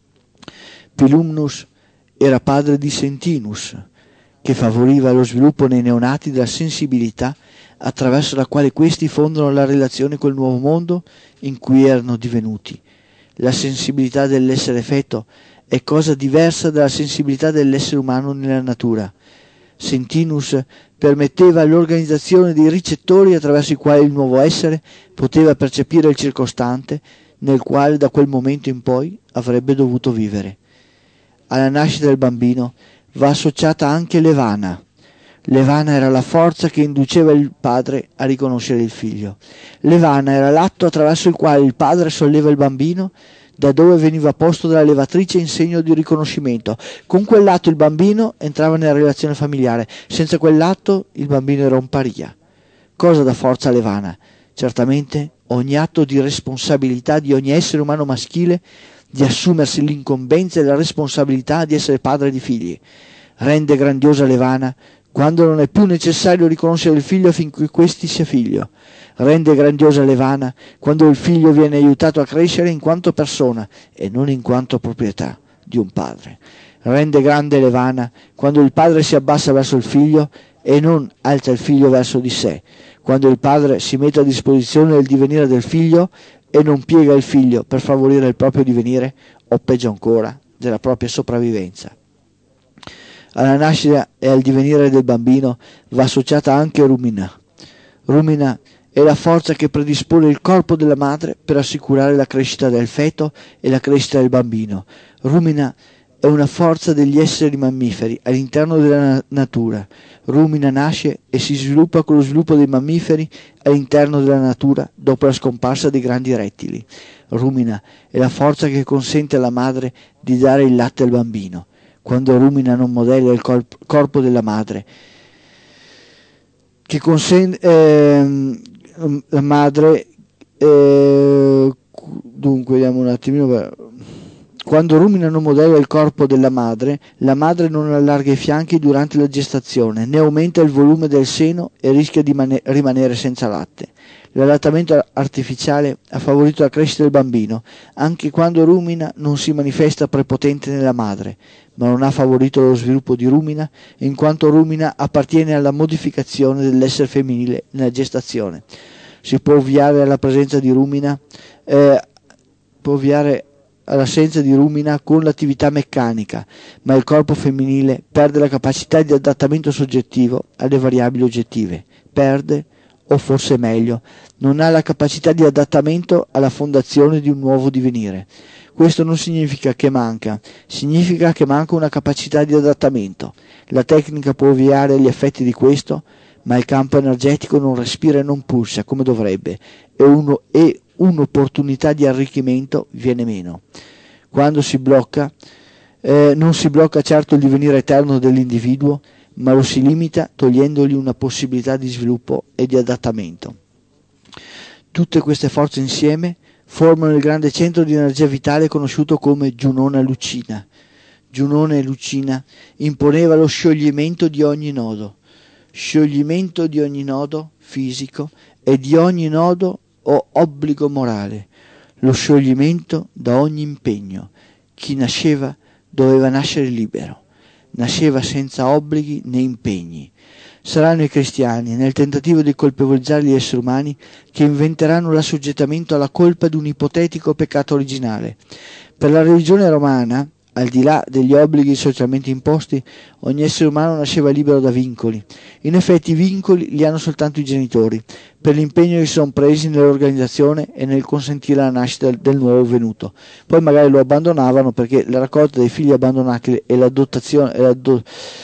Pilumnus era padre di Sentinus, che favoriva lo sviluppo nei neonati della sensibilità attraverso la quale questi fondano la relazione col nuovo mondo in cui erano divenuti. La sensibilità dell'essere feto è cosa diversa dalla sensibilità dell'essere umano nella natura. Sentinus permetteva l'organizzazione dei ricettori attraverso i quali il nuovo essere poteva percepire il circostante nel quale da quel momento in poi avrebbe dovuto vivere. Alla nascita del bambino va associata anche Levana. Levana era la forza che induceva il padre a riconoscere il figlio. Levana era l'atto attraverso il quale il padre solleva il bambino da dove veniva posto dalla levatrice in segno di riconoscimento. Con quell'atto il bambino entrava nella relazione familiare, senza quell'atto il bambino era un paria. Cosa dà forza a Levana? Certamente ogni atto di responsabilità di ogni essere umano maschile di assumersi l'incombenza e la responsabilità di essere padre di figli. Rende grandiosa Levana quando non è più necessario riconoscere il figlio affinché questi sia figlio. Rende grandiosa Levana quando il figlio viene aiutato a crescere in quanto persona e non in quanto proprietà di un padre. Rende grande Levana quando il padre si abbassa verso il figlio e non alza il figlio verso di sé, quando il padre si mette a disposizione del divenire del figlio e non piega il figlio per favorire il proprio divenire o peggio ancora della propria sopravvivenza. Alla nascita e al divenire del bambino va associata anche Rumina. Rumina è la forza che predispone il corpo della madre per assicurare la crescita del feto e la crescita del bambino. Rumina è una forza degli esseri mammiferi all'interno della na- natura. Rumina nasce e si sviluppa con lo sviluppo dei mammiferi all'interno della natura dopo la scomparsa dei grandi rettili. Rumina è la forza che consente alla madre di dare il latte al bambino. Quando Rumina non modella il corp- corpo della madre, che consente eh, la madre eh, dunque vediamo un attimino. Quando rumina non modella il corpo della madre, la madre non allarga i fianchi durante la gestazione, né aumenta il volume del seno e rischia di mane- rimanere senza latte. L'allattamento artificiale ha favorito la crescita del bambino. Anche quando rumina non si manifesta prepotente nella madre, ma non ha favorito lo sviluppo di rumina, in quanto rumina appartiene alla modificazione dell'essere femminile nella gestazione. Si può ovviare alla presenza di rumina, eh, può ovviare all'assenza di rumina con l'attività meccanica, ma il corpo femminile perde la capacità di adattamento soggettivo alle variabili oggettive. Perde, o forse meglio, non ha la capacità di adattamento alla fondazione di un nuovo divenire. Questo non significa che manca, significa che manca una capacità di adattamento. La tecnica può ovviare agli effetti di questo, ma il campo energetico non respira e non pulsa come dovrebbe, e, uno, e un'opportunità di arricchimento viene meno. Quando si blocca, eh, non si blocca certo il divenire eterno dell'individuo, ma lo si limita togliendogli una possibilità di sviluppo e di adattamento. Tutte queste forze insieme formano il grande centro di energia vitale conosciuto come Giunone Lucina. Giunone Lucina imponeva lo scioglimento di ogni nodo, scioglimento di ogni nodo fisico e di ogni nodo o obbligo morale, lo scioglimento da ogni impegno. Chi nasceva doveva nascere libero, nasceva senza obblighi né impegni. Saranno i cristiani, nel tentativo di colpevolizzare gli esseri umani, che inventeranno l'assoggettamento alla colpa di un ipotetico peccato originale. Per la religione romana, al di là degli obblighi socialmente imposti, ogni essere umano nasceva libero da vincoli. In effetti i vincoli li hanno soltanto i genitori, per l'impegno che si sono presi nell'organizzazione e nel consentire la nascita del nuovo venuto. Poi magari lo abbandonavano perché la raccolta dei figli abbandonati e l'adottazione e l'ado-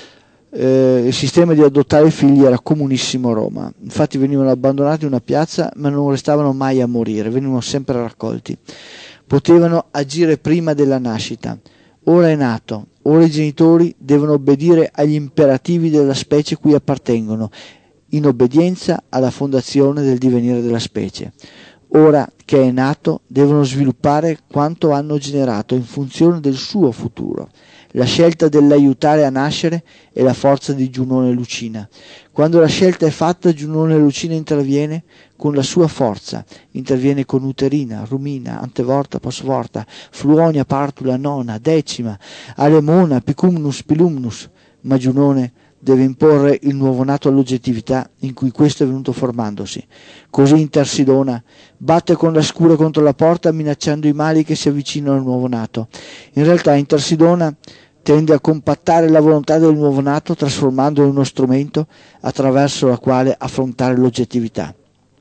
eh, il sistema di adottare i figli era comunissimo a Roma. Infatti venivano abbandonati in una piazza, ma non restavano mai a morire, venivano sempre raccolti. Potevano agire prima della nascita. Ora è nato, ora i genitori devono obbedire agli imperativi della specie cui appartengono, in obbedienza alla fondazione del divenire della specie. Ora che è nato, devono sviluppare quanto hanno generato in funzione del suo futuro. La scelta dell'aiutare a nascere è la forza di Giunone Lucina. Quando la scelta è fatta, Giunone Lucina interviene con la sua forza, interviene con uterina, rumina, antevorta, postvorta, fluonia, partula, nona, decima, alemona, picumnus, pilumnus, ma Giunone deve imporre il nuovo nato all'oggettività in cui questo è venuto formandosi. Così Intersidona batte con la scura contro la porta minacciando i mali che si avvicinano al nuovo nato. In realtà Intersidona tende a compattare la volontà del nuovo nato trasformandolo in uno strumento attraverso la quale affrontare l'oggettività.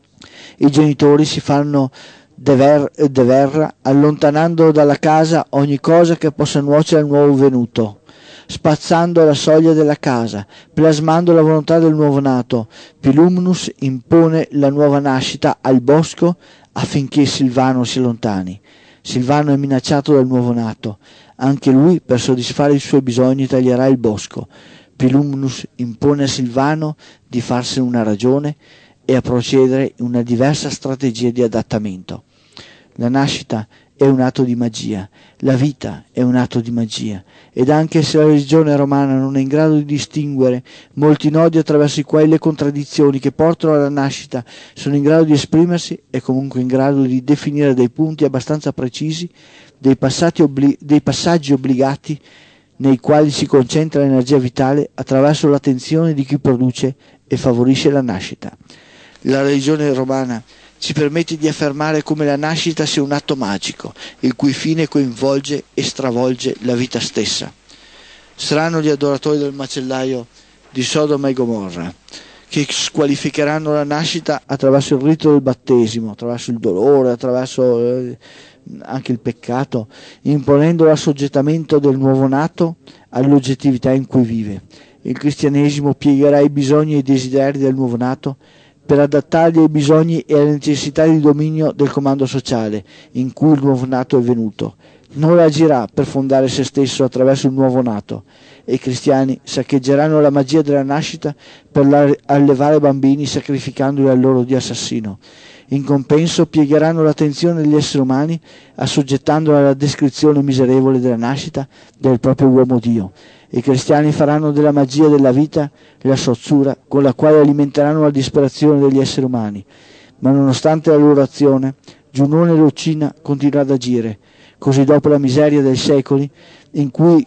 I genitori si fanno dever, deverra allontanando dalla casa ogni cosa che possa nuocere al nuovo venuto, spazzando la soglia della casa, plasmando la volontà del nuovo nato. Pilumnus impone la nuova nascita al bosco affinché Silvano si allontani. Silvano è minacciato dal nuovo nato. Anche lui, per soddisfare i suoi bisogni, taglierà il bosco. Pilumnus impone a Silvano di farsene una ragione e a procedere in una diversa strategia di adattamento. La nascita è un atto di magia, la vita è un atto di magia, ed anche se la religione romana non è in grado di distinguere molti nodi attraverso i quali le contraddizioni che portano alla nascita sono in grado di esprimersi, è comunque in grado di definire dei punti abbastanza precisi, dei, obbli- dei passaggi obbligati nei quali si concentra l'energia vitale attraverso l'attenzione di chi produce e favorisce la nascita. La religione romana ci permette di affermare come la nascita sia un atto magico, il cui fine coinvolge e stravolge la vita stessa. Saranno gli adoratori del macellaio di Sodoma e Gomorra che squalificheranno la nascita attraverso il rito del battesimo, attraverso il dolore, attraverso eh, anche il peccato, imponendo l'assoggettamento del nuovo nato all'oggettività in cui vive. Il cristianesimo piegherà i bisogni e i desideri del nuovo nato per adattarli ai bisogni e alle necessità di dominio del comando sociale in cui il nuovo nato è venuto. Non agirà per fondare se stesso attraverso il nuovo nato, e i cristiani saccheggeranno la magia della nascita per la- allevare bambini sacrificandoli al loro dio assassino. In compenso piegheranno l'attenzione degli esseri umani assoggettandola alla descrizione miserevole della nascita del proprio uomo Dio. I cristiani faranno della magia della vita la sozzura con la quale alimenteranno la disperazione degli esseri umani. Ma nonostante la loro azione, Giunone Lucina continua ad agire. Così dopo la miseria dei secoli in cui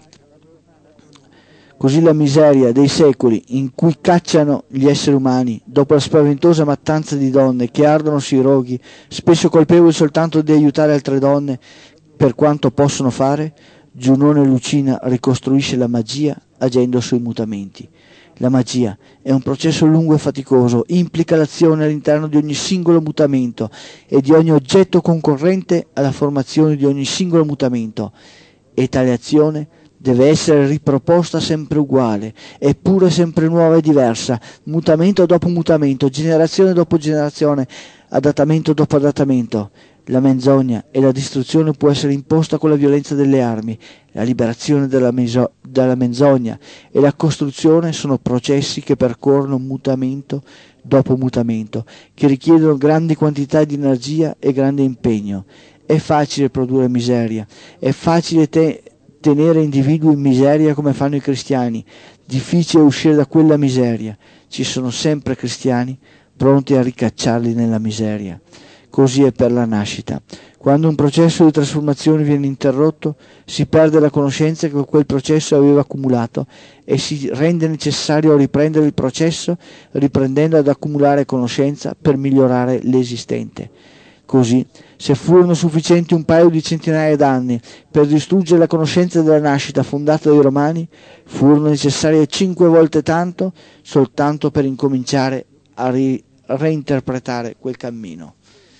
Così la miseria dei secoli in cui cacciano gli esseri umani, dopo la spaventosa mattanza di donne che ardono sui roghi, spesso colpevoli soltanto di aiutare altre donne per quanto possono fare, Giunone Lucina ricostruisce la magia agendo sui mutamenti. La magia è un processo lungo e faticoso, implica l'azione all'interno di ogni singolo mutamento e di ogni oggetto concorrente alla formazione di ogni singolo mutamento, e tale azione deve essere riproposta sempre uguale, eppure sempre nuova e diversa, mutamento dopo mutamento, generazione dopo generazione, adattamento dopo adattamento. La menzogna e la distruzione può essere imposta con la violenza delle armi. La liberazione dalla, meso- dalla menzogna e la costruzione sono processi che percorrono mutamento dopo mutamento, che richiedono grandi quantità di energia e grande impegno. È facile produrre miseria, è facile te- tenere individui in miseria come fanno i cristiani, difficile uscire da quella miseria. Ci sono sempre cristiani pronti a ricacciarli nella miseria. Così è per la nascita. Quando un processo di trasformazione viene interrotto, si perde la conoscenza che quel processo aveva accumulato e si rende necessario riprendere il processo, riprendendo ad accumulare conoscenza per migliorare l'esistente. Così, se furono sufficienti un paio di centinaia d'anni per distruggere la conoscenza della nascita fondata dai Romani, furono necessarie cinque volte tanto soltanto per incominciare a ri- reinterpretare quel cammino.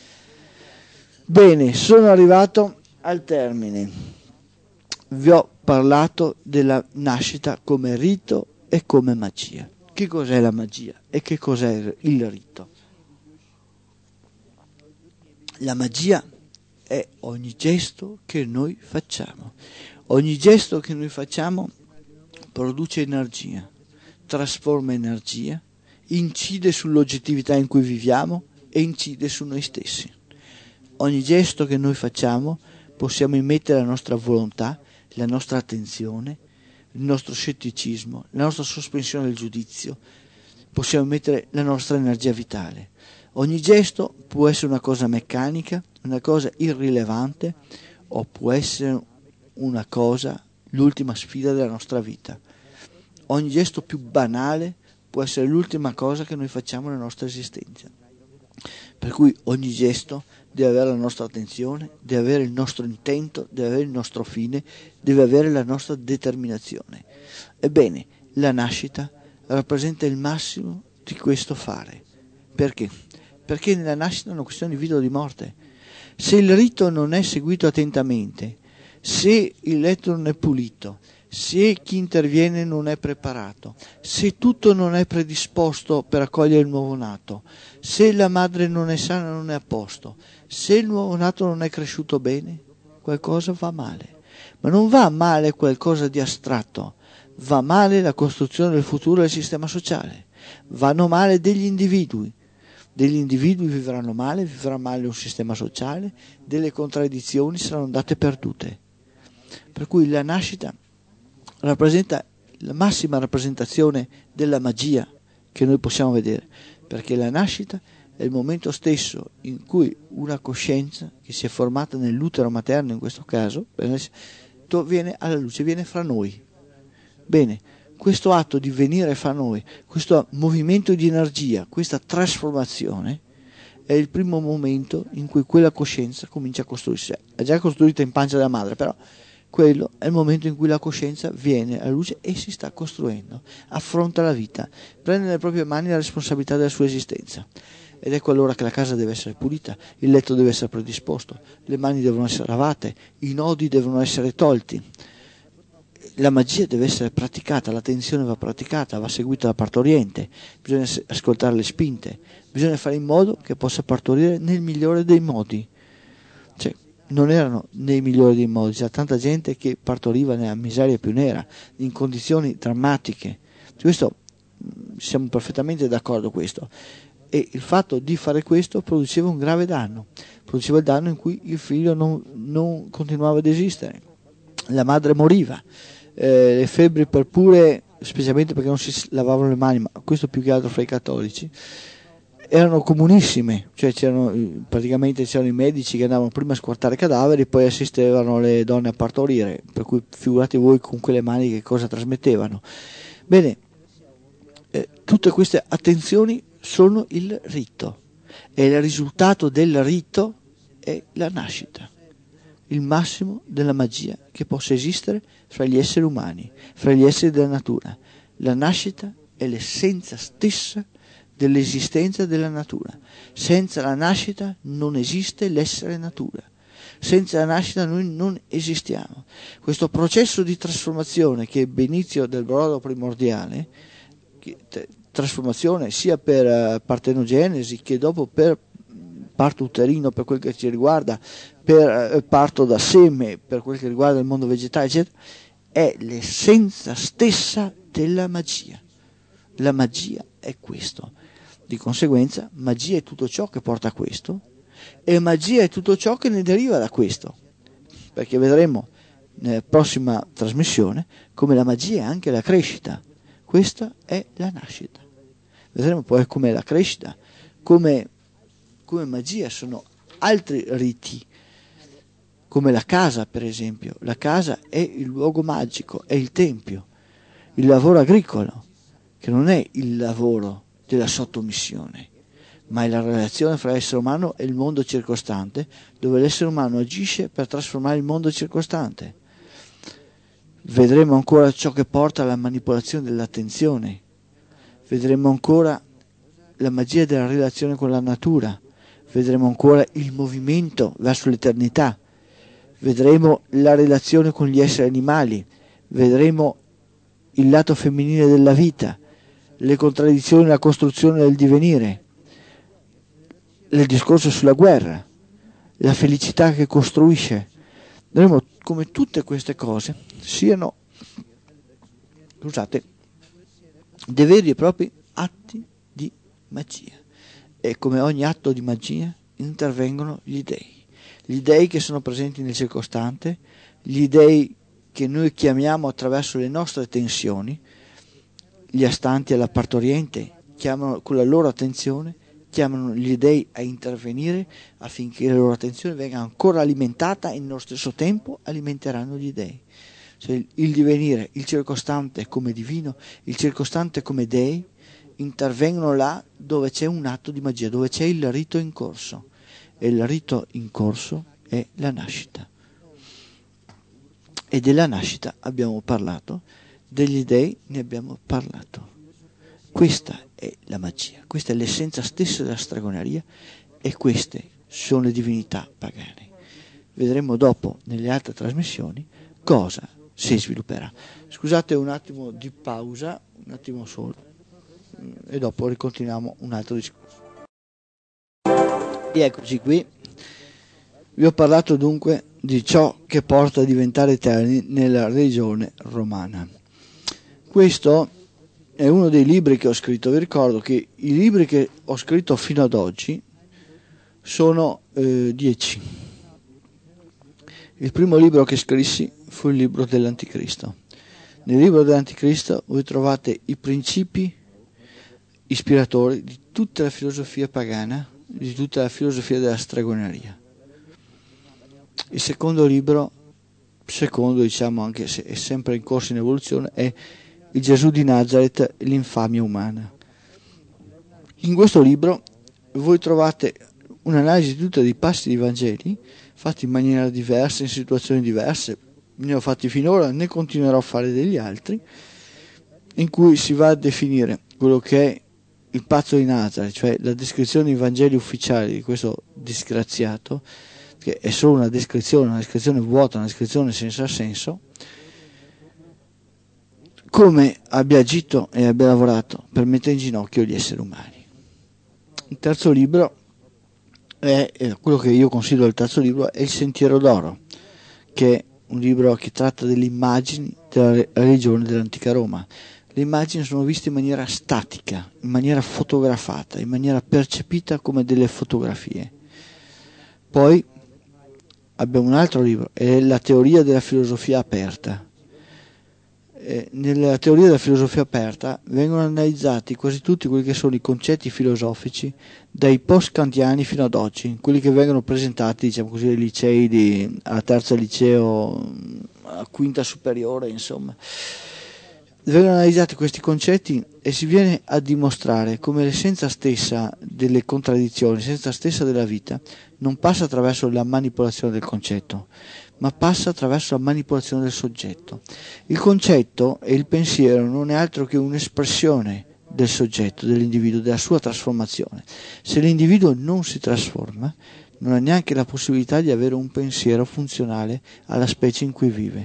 Bene, sono arrivato al termine. Vi ho parlato della nascita come rito e come magia. Che cos'è la magia e che cos'è il rito? La magia è ogni gesto che noi facciamo. Ogni gesto che noi facciamo produce energia, trasforma energia, incide sull'oggettività in cui viviamo e incide su noi stessi. Ogni gesto che noi facciamo possiamo immettere la nostra volontà, la nostra attenzione, il nostro scetticismo, la nostra sospensione del giudizio, possiamo immettere la nostra energia vitale. Ogni gesto può essere una cosa meccanica, una cosa irrilevante, o può essere una cosa, l'ultima sfida della nostra vita. Ogni gesto più banale può essere l'ultima cosa che noi facciamo nella nostra esistenza. Per cui ogni gesto deve avere la nostra attenzione, deve avere il nostro intento, deve avere il nostro fine, deve avere la nostra determinazione. Ebbene, la nascita rappresenta il massimo di questo fare. Perché? Perché nella nascita è una questione di vita o di morte. Se il rito non è seguito attentamente, se il letto non è pulito, se chi interviene non è preparato, se tutto non è predisposto per accogliere il nuovo nato, se la madre non è sana, non è a posto, se il nuovo nato non è cresciuto bene, qualcosa va male. Ma non va male qualcosa di astratto, va male la costruzione del futuro del sistema sociale, vanno male degli individui. Degli individui vivranno male, vivrà male un sistema sociale, delle contraddizioni saranno andate perdute. Per cui la nascita rappresenta la massima rappresentazione della magia che noi possiamo vedere, perché la nascita è il momento stesso in cui una coscienza che si è formata nell'utero materno, in questo caso, viene alla luce, viene fra noi. Bene, questo atto di venire fra noi, questo movimento di energia, questa trasformazione, è il primo momento in cui quella coscienza comincia a costruirsi. È già costruita in pancia della madre, però quello è il momento in cui la coscienza viene alla luce e si sta costruendo, affronta la vita, prende nelle proprie mani la responsabilità della sua esistenza. Ed ecco allora che la casa deve essere pulita, il letto deve essere predisposto, le mani devono essere lavate, i nodi devono essere tolti. La magia deve essere praticata, l'attenzione va praticata, va seguita da partoriente, bisogna ascoltare le spinte, bisogna fare in modo che possa partorire nel migliore dei modi. Cioè, non erano nei migliori dei modi, c'era tanta gente che partoriva nella miseria più nera, in condizioni drammatiche. Su questo siamo perfettamente d'accordo con questo. E il fatto di fare questo produceva un grave danno, produceva il danno in cui il figlio non, non continuava ad esistere, la madre moriva, eh, le febbri purpuree, specialmente perché non si lavavano le mani, ma questo più che altro fra i cattolici, erano comunissime, cioè c'erano praticamente c'erano i medici che andavano prima a squartare i cadaveri, poi assistevano le donne a partorire, per cui figurate voi con quelle mani che cosa trasmettevano. Bene, eh, tutte queste attenzioni sono il rito e il risultato del rito è la nascita, il massimo della magia che possa esistere fra gli esseri umani, fra gli esseri della natura. La nascita è l'essenza stessa dell'esistenza della natura. Senza la nascita non esiste l'essere natura. Senza la nascita noi non esistiamo. Questo processo di trasformazione che ebbe inizio del brodo primordiale, che, t- trasformazione sia per uh, partenogenesi che dopo per parto uterino per quel che ci riguarda, per uh, parto da seme per quel che riguarda il mondo vegetale, eccetera, è l'essenza stessa della magia. La magia è questo. Di conseguenza, magia è tutto ciò che porta a questo e magia è tutto ciò che ne deriva da questo, perché vedremo nella prossima trasmissione come la magia è anche la crescita. Questa è la nascita. Vedremo poi come la crescita, come, come magia sono altri riti, come la casa per esempio. La casa è il luogo magico, è il tempio, il lavoro agricolo, che non è il lavoro della sottomissione, ma è la relazione fra l'essere umano e il mondo circostante, dove l'essere umano agisce per trasformare il mondo circostante. Vedremo ancora ciò che porta alla manipolazione dell'attenzione, vedremo ancora la magia della relazione con la natura, vedremo ancora il movimento verso l'eternità, vedremo la relazione con gli esseri animali, vedremo il lato femminile della vita, le contraddizioni, la costruzione del divenire, il discorso sulla guerra, la felicità che costruisce. Vedremo come tutte queste cose siano, scusate, dei veri e propri atti di magia. E come ogni atto di magia intervengono gli dei. Gli dei che sono presenti nel circostante, gli dei che noi chiamiamo attraverso le nostre tensioni, gli astanti alla partoriente chiamano con la loro attenzione, chiamano gli dei a intervenire affinché la loro attenzione venga ancora alimentata e nello stesso tempo alimenteranno gli dei. Cioè il divenire, il circostante come divino, il circostante come dei, intervengono là dove c'è un atto di magia, dove c'è il rito in corso. E il rito in corso è la nascita. E della nascita abbiamo parlato, degli dei ne abbiamo parlato. Questa è la magia, questa è l'essenza stessa della stregoneria e queste sono le divinità pagane. Vedremo dopo nelle altre trasmissioni cosa si svilupperà. Scusate un attimo di pausa, un attimo solo, e dopo ricontinuiamo un altro discorso. E eccoci qui. Vi ho parlato dunque di ciò che porta a diventare eterni nella religione romana. Questo è uno dei libri che ho scritto. Vi ricordo che i libri che ho scritto fino ad oggi sono eh, dieci. Il primo libro che scrissi fu il libro dell'Anticristo. Nel libro dell'Anticristo voi trovate i principi ispiratori di tutta la filosofia pagana, di tutta la filosofia della stregoneria. Il secondo libro, secondo diciamo anche se è sempre in corso in evoluzione, è il Gesù di Nazareth, l'infamia umana. In questo libro voi trovate un'analisi di tutti i passi dei Vangeli, fatti in maniera diversa, in situazioni diverse, ne ho fatti finora, ne continuerò a fare degli altri, in cui si va a definire quello che è il pazzo di Nazareth, cioè la descrizione dei Vangeli ufficiali di questo disgraziato, che è solo una descrizione, una descrizione vuota, una descrizione senza senso, come abbia agito e abbia lavorato per mettere in ginocchio gli esseri umani. Il terzo libro è, è quello che io considero il terzo libro, è Il Sentiero d'Oro, che è un libro che tratta delle immagini della religione dell'antica Roma. Le immagini sono viste in maniera statica, in maniera fotografata, in maniera percepita come delle fotografie. Poi abbiamo un altro libro, è La teoria della filosofia aperta. Eh, nella teoria della filosofia aperta vengono analizzati quasi tutti quelli che sono i concetti filosofici dai post-kantiani fino ad oggi, quelli che vengono presentati, diciamo così, ai licei di, alla terza liceo, alla quinta superiore, insomma. Vengono analizzati questi concetti e si viene a dimostrare come l'essenza stessa delle contraddizioni, l'essenza stessa della vita, non passa attraverso la manipolazione del concetto, ma passa attraverso la manipolazione del soggetto. Il concetto e il pensiero non è altro che un'espressione del soggetto, dell'individuo, della sua trasformazione. Se l'individuo non si trasforma, non ha neanche la possibilità di avere un pensiero funzionale alla specie in cui vive.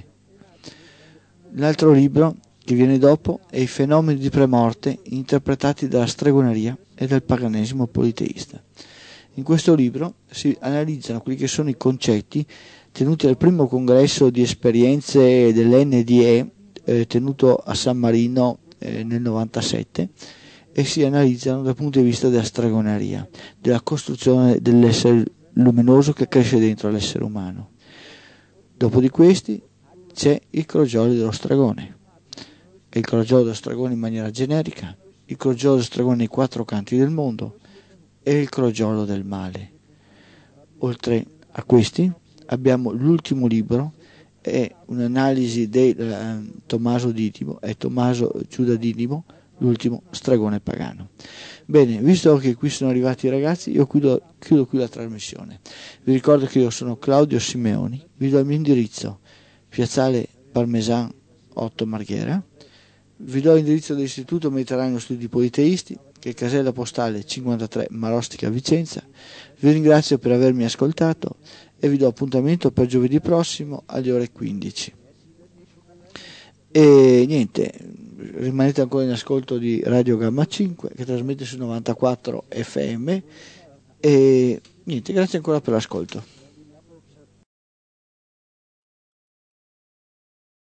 L'altro libro che viene dopo è I fenomeni di premorte interpretati dalla stregoneria e dal paganesimo politeista. In questo libro si analizzano quelli che sono i concetti tenuti al primo congresso di esperienze dell'N D E eh, tenuto a San Marino eh, nel novantasette, e si analizzano dal punto di vista della stregoneria, della costruzione dell'essere luminoso che cresce dentro l'essere umano. Dopo di questi c'è il crogiolo dello stregone, il crogiolo dello stregone in maniera generica, il crogiolo dello stregone nei quattro canti del mondo e il crogiolo del male. Oltre a questi abbiamo l'ultimo libro, è un'analisi di eh, Tommaso Didimo, è Tommaso Giuda Didimo, l'ultimo stregone pagano. Bene, visto che qui sono arrivati i ragazzi, io chiudo, chiudo qui la trasmissione. Vi ricordo che io sono Claudio Simeoni, vi do il mio indirizzo, Piazzale Parmesan otto Marghera, vi do l'indirizzo dell'Istituto Mediterraneo Studi Politeisti, che è casella postale cinquantatré Marostica Vicenza. Vi ringrazio per avermi ascoltato e vi do appuntamento per giovedì prossimo alle ore quindici. E niente, rimanete ancora in ascolto di Radio Gamma cinque, che trasmette su novantaquattro F M, e niente, grazie ancora per l'ascolto.